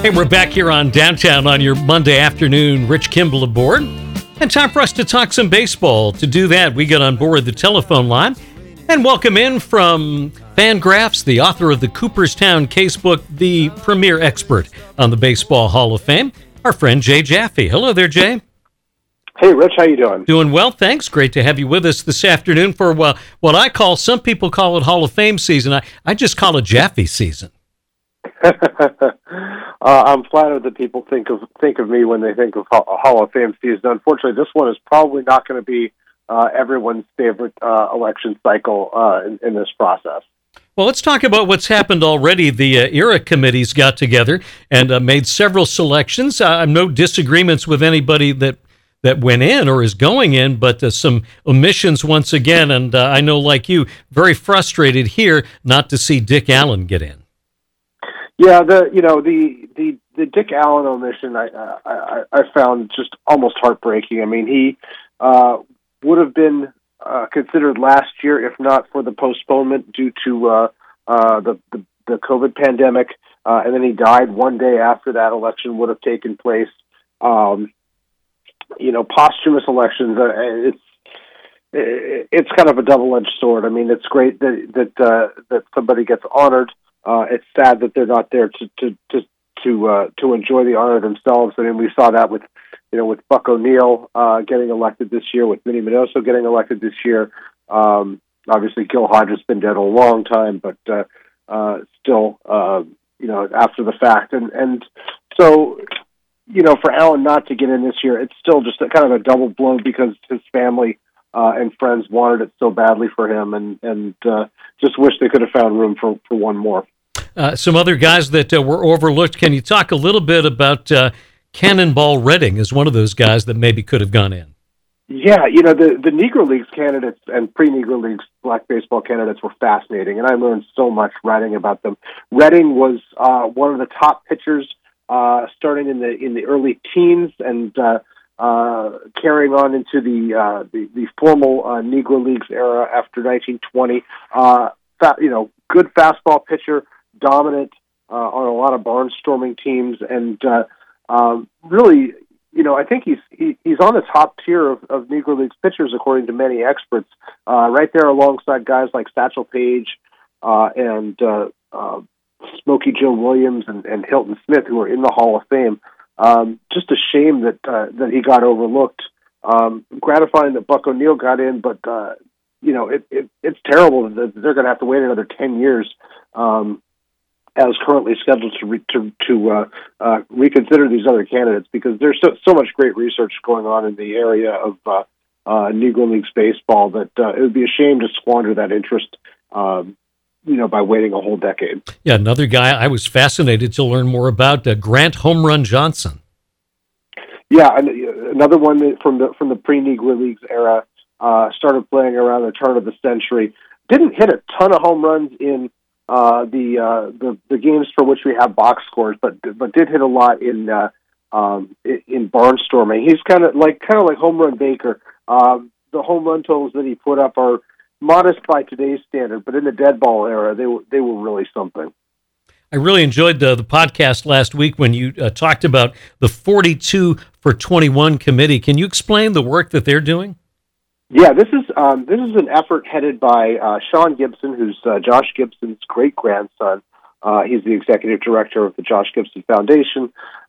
Hey, we're back here on Downtown on your Monday afternoon. Rich Kimball aboard. And time for us to talk some baseball. To do that, we get on board the telephone line and welcome in from Fangraphs, the author of the Cooperstown Casebook, the premier expert on the Baseball Hall of Fame, our friend Jay Jaffe. Hello there, Jay. Hey, Rich, how you doing? Doing well, thanks. Great to have you with us this afternoon for what I call, some people call it Hall of Fame season. I just call it Jaffe season. I'm flattered that people think of me when they think of Hall of Fame season. Unfortunately, this one is probably not going to be everyone's favorite election cycle in this process. Well, let's talk about what's happened already. The ERA committees got together and made several selections. No disagreements with anybody that went in or is going in, but some omissions once again. And I know, like you, very frustrated here not to see Dick Allen get in. Yeah, the Dick Allen omission I found just almost heartbreaking. I mean, he would have been considered last year if not for the postponement due to the COVID pandemic, and then he died one day after that election would have taken place. Posthumous elections, it's kind of a double-edged sword. I mean, it's great that somebody gets honored. It's sad that they're not there to enjoy the honor themselves. I mean, we saw that with Buck O'Neil getting elected this year, with Minnie Minoso getting elected this year. Obviously, Gil Hodge has been dead a long time, but still, after the fact, and so. For Allen not to get in this year, it's still just kind of a double blow because his family and friends wanted it so badly for him, and just wish they could have found room for one more. Some other guys that were overlooked. Can you talk a little bit about Cannonball Redding as one of those guys that maybe could have gone in? Yeah, the Negro Leagues candidates and pre-Negro Leagues black baseball candidates were fascinating, and I learned so much writing about them. Redding was one of the top pitchers starting in the early teens and carrying on into the formal Negro Leagues era after 1920. Good fastball pitcher, dominant on a lot of barnstorming teams, and really, I think he's on the top tier of Negro Leagues pitchers according to many experts. Right there alongside guys like Satchel Paige and Smokey Joe Williams and Hilton Smith, who are in the Hall of Fame. Just a shame that he got overlooked. Gratifying that Buck O'Neil got in, but it's terrible that they're going to have to wait another 10 years as currently scheduled to reconsider these other candidates, because there's so much great research going on in the area of Negro Leagues baseball that it would be a shame to squander that interest. By waiting a whole decade. Yeah, another guy I was fascinated to learn more about, Grant Home Run Johnson. Yeah, another one from the pre-Negro Leagues era, started playing around the turn of the century. Didn't hit a ton of home runs in the games for which we have box scores, but did hit a lot in barnstorming. He's kind of like Home Run Baker. The home run totals that he put up are modest by today's standard, but in the dead ball era, they were really something. I really enjoyed the podcast last week when you talked about the 42 for 21 committee. Can you explain the work that they're doing? Yeah, this is an effort headed by Sean Gibson, who's Josh Gibson's great grandson. He's the executive director of the Josh Gibson Foundation,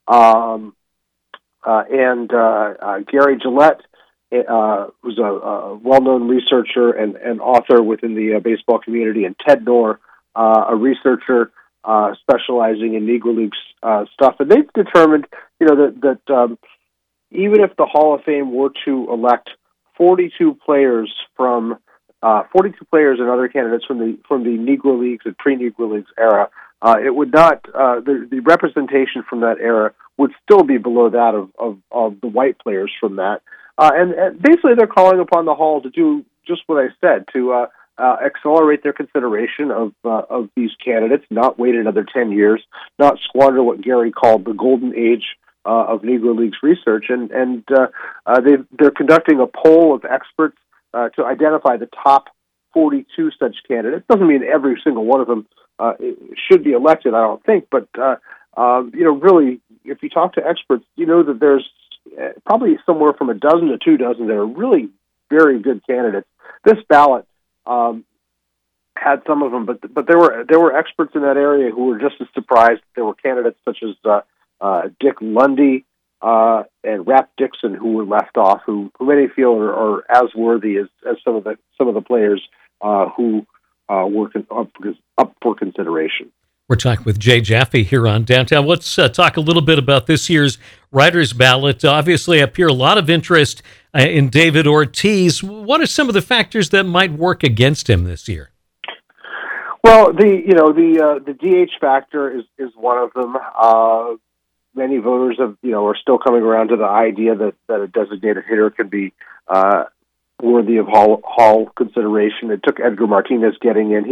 and Gary Gillette, who's a well-known researcher and author within the baseball community, and Ted Knorr, a researcher specializing in Negro Leagues stuff. And they've determined, that even if the Hall of Fame were to elect 42 players and other candidates from the Negro Leagues and pre-Negro Leagues era, it would not the representation from that era would still be below that of the white players from that. And basically, they're calling upon the Hall to do just what I said, to accelerate their consideration of these candidates, not wait another 10 years, not squander what Gary called the golden age of Negro Leagues research. And they're conducting a poll of experts to identify the top 42 such candidates. Doesn't mean every single one of them should be elected, I don't think, but Really, if you talk to experts, you know that there's probably somewhere from a dozen to 24 that are really very good candidates. This ballot had some of them, but there were experts in that area who were just as surprised. There were candidates such as Dick Lundy and Rap Dixon who were left off, who many feel are as worthy as some of the players who were up for consideration. We're talking with Jay Jaffe here on Downtown. Let's talk a little bit about this year's writers' ballot. Obviously, up here, a lot of interest in David Ortiz. What are some of the factors that might work against him this year? Well, the DH factor is one of them. Many voters are still coming around to the idea that a designated hitter can be worthy of Hall consideration. It took Edgar Martinez getting in.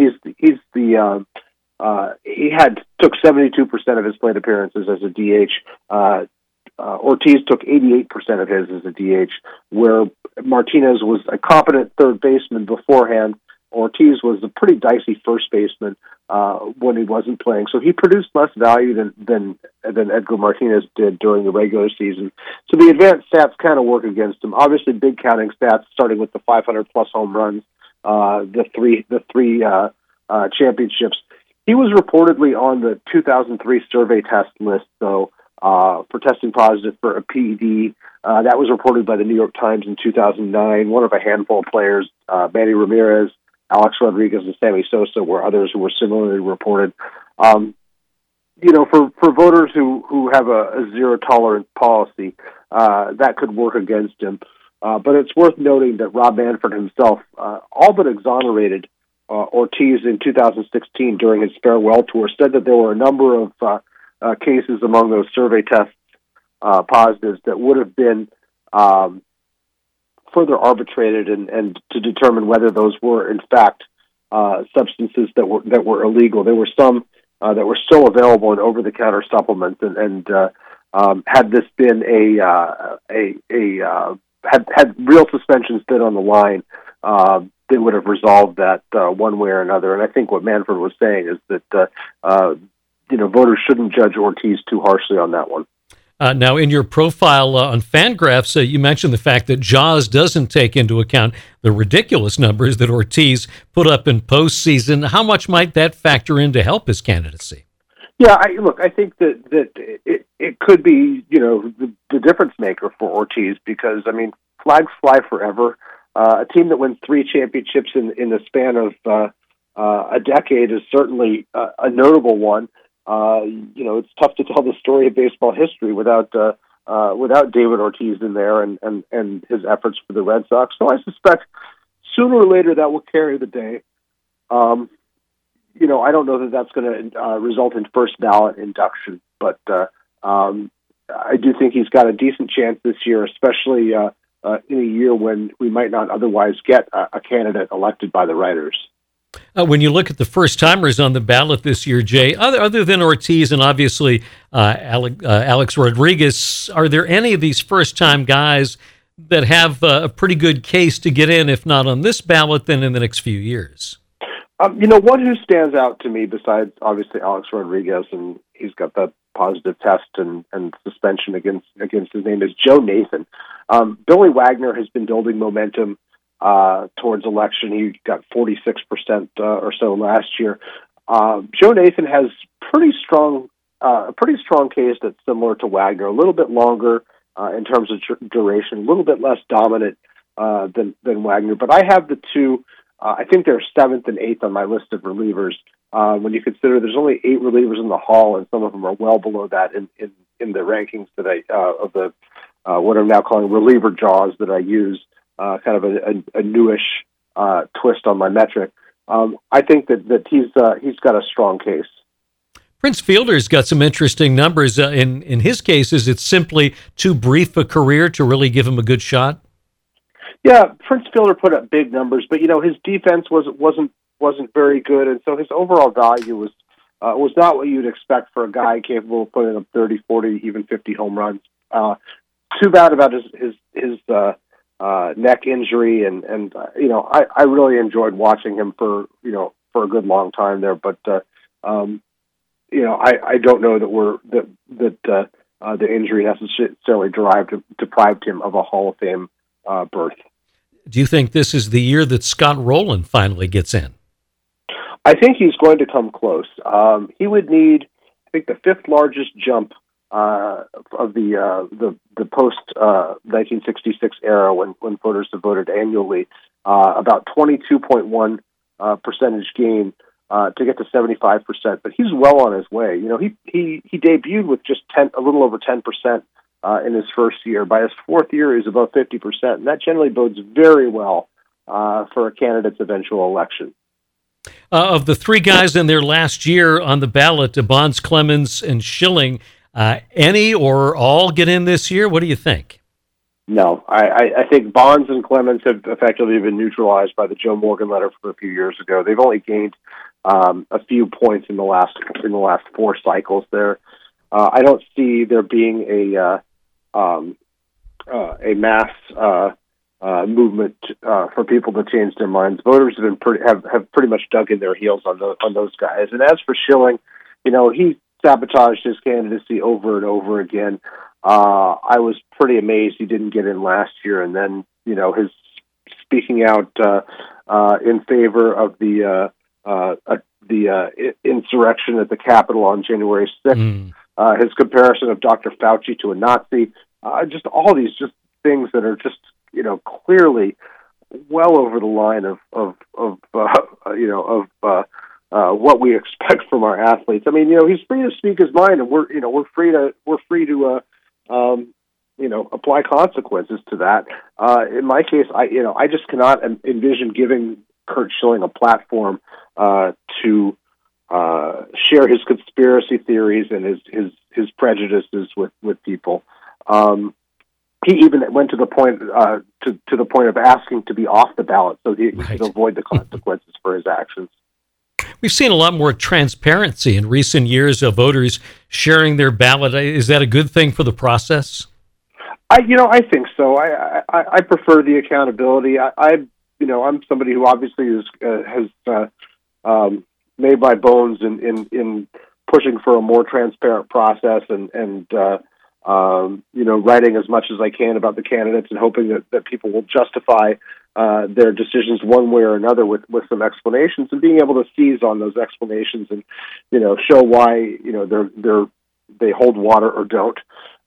He took 72% of his plate appearances as a DH. Ortiz took 88% of his as a DH, where Martinez was a competent third baseman beforehand. Ortiz was a pretty dicey first baseman when he wasn't playing, so he produced less value than Edgar Martinez did during the regular season. So the advanced stats kind of work against him. Obviously, big counting stats, starting with the 500 plus home runs, the three championships. He was reportedly on the 2003 survey test list, though, for testing positive for a PED. That was reported by the New York Times in 2009. One of a handful of players, Manny Ramirez, Alex Rodriguez, and Sammy Sosa were others who were similarly reported. For voters who have a zero tolerance policy, that could work against him. But it's worth noting that Rob Manfred himself all but exonerated Ortiz in 2016 during his farewell tour, said that there were a number of cases among those survey tests positives that would have been further arbitrated and to determine whether those were in fact substances that were illegal. There were some that were still available in over-the-counter supplements, and had this been had real suspensions been on the line, they would have resolved that one way or another. And I think what Manfred was saying is that voters shouldn't judge Ortiz too harshly on that one. Now, in your profile on Fangraphs, you mentioned the fact that Jaws doesn't take into account the ridiculous numbers that Ortiz put up in postseason. How much might that factor in to help his candidacy? Yeah, I think that it could be, the difference maker for Ortiz because, flags fly forever. A team that wins 3 championships in the span of a decade is certainly a notable one. It's tough to tell the story of baseball history without David Ortiz in there and his efforts for the Red Sox. So I suspect sooner or later that will carry the day. I don't know that that's going to result in first ballot induction, but I do think he's got a decent chance this year, especially in a year when we might not otherwise get a candidate elected by the writers. When you look at the first-timers on the ballot this year, Jay, other than Ortiz and obviously Alex Rodriguez, are there any of these first-time guys that have a pretty good case to get in, if not on this ballot, then in the next few years? One who stands out to me besides obviously Alex Rodriguez, and he's got that positive test and suspension against his name, is Joe Nathan. Billy Wagner has been building momentum towards election. He got 46% or so last year. Joe Nathan has a pretty strong case that's similar to Wagner, a little bit longer in terms of duration, a little bit less dominant than Wagner. But I have the two. I think they're 7th and 8th on my list of relievers. When you consider there's only 8 relievers in the Hall, and some of them are well below that in the rankings that of the what I'm now calling reliever jaws that I use. Kind of a newish twist on my metric. I think that he's got a strong case. Prince Fielder's got some interesting numbers. In his case, is it simply too brief a career to really give him a good shot? Yeah, Prince Fielder put up big numbers, but his defense wasn't very good, and so his overall value was not what you'd expect for a guy capable of putting up 30, 40, even 50 home runs. Too bad about his neck injury, and I really enjoyed watching him for a good long time there. But I don't know that the injury necessarily deprived him of a Hall of Fame berth. Do you think this is the year that Scott Rowland finally gets in? I think he's going to come close. He would need, I think, the fifth largest jump of the post 1966 era when voters have voted annually, about 22.1 percentage gain to get to 75%. But he's well on his way. He debuted with just a little over 10%. In his first year. By his fourth year, he's above 50%, and that generally bodes very well for a candidate's eventual election. Of the three guys in their last year on the ballot, Bonds, Clemens, and Schilling, any or all get in this year? What do you think? No, I think Bonds and Clemens have effectively been neutralized by the Joe Morgan letter from a few years ago. They've only gained a few points in the last four cycles there. I don't see there being a mass movement for people to change their minds. Voters have pretty much dug in their heels on those guys. And as for Schilling, he sabotaged his candidacy over and over again. I was pretty amazed he didn't get in last year, and then his speaking out in favor of the insurrection at the Capitol on January 6th. His comparison of Dr. Fauci to a Nazi, just all these just things that are just clearly well over the line of what we expect from our athletes. I mean, he's free to speak his mind, and we're free to apply consequences to that. In my case, I just cannot envision giving Curt Schilling a platform to share his conspiracy theories and his prejudices with people. He even went to the point to the point of asking to be off the ballot so he could avoid the consequences for his actions. We've seen a lot more transparency in recent years of voters sharing their ballot. Is that a good thing for the process? I think so. I prefer the accountability. I'm somebody who obviously has made my bones in pushing for a more transparent process and writing as much as I can about the candidates and hoping that people will justify their decisions one way or another with some explanations, and being able to seize on those explanations and show why they hold water or don't.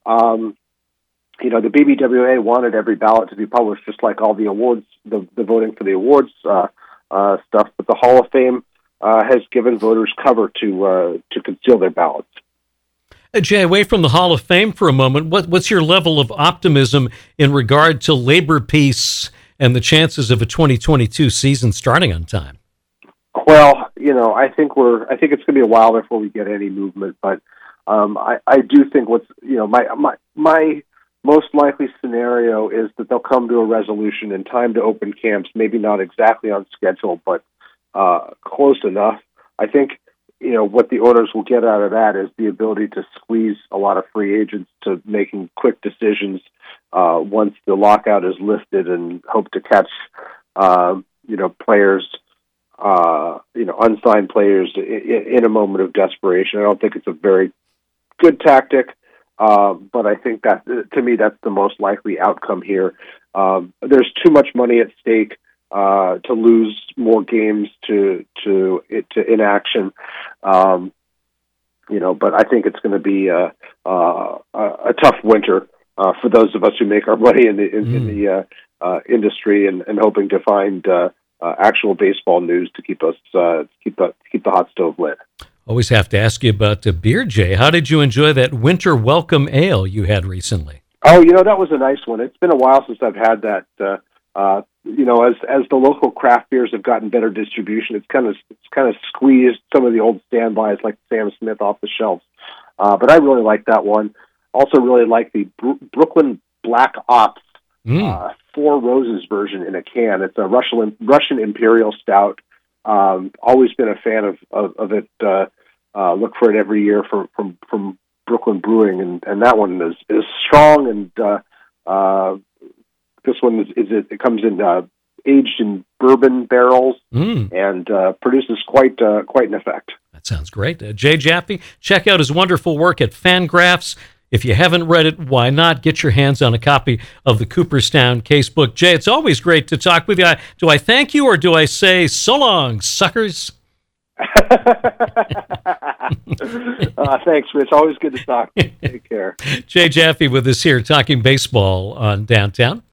The BBWA wanted every ballot to be published, just like all the awards, the voting for the awards stuff. But the Hall of Fame has given voters cover to conceal their ballots. Jay, away from the Hall of Fame for a moment, what's your level of optimism in regard to labor peace and the chances of a 2022 season starting on time? Well, I think it's going to be a while before we get any movement, but I do think my most likely scenario is that they'll come to a resolution in time to open camps, maybe not exactly on schedule, but close enough. I think what the owners will get out of that is the ability to squeeze a lot of free agents to making quick decisions once the lockout is lifted, and hope to catch players, unsigned players in a moment of desperation. I don't think it's a very good tactic, but I think that, to me, that's the most likely outcome here. There's too much money at stake to lose more games to inaction, but I think it's going to be a tough winter for those of us who make our money in the industry and hoping to find actual baseball news to keep us keep the hot stove lit. Always have to ask you about the beer, Jay. How did you enjoy that winter welcome ale you had recently? Oh, that was a nice one. It's been a while since I've had that. As the local craft beers have gotten better distribution, it's kind of squeezed some of the old standbys like Sam Smith off the shelves. But I really like that one. Also, really like the Brooklyn Black Ops Four Roses version in a can. It's a Russian Imperial Stout. Always been a fan of it. Look for it every year from Brooklyn Brewing, and that one is strong, and this one it comes in aged in bourbon barrels and produces quite an effect. That Sounds great. Jay Jaffe, check out his wonderful work at Fangraphs. If you haven't read it, why not get your hands on a copy of the Cooperstown Casebook? Jay, it's always great to talk with you. Do I thank you or do I say so long, suckers? Thanks, Rich. Always good to talk. Take care. Jay Jaffe with us here talking baseball on Downtown.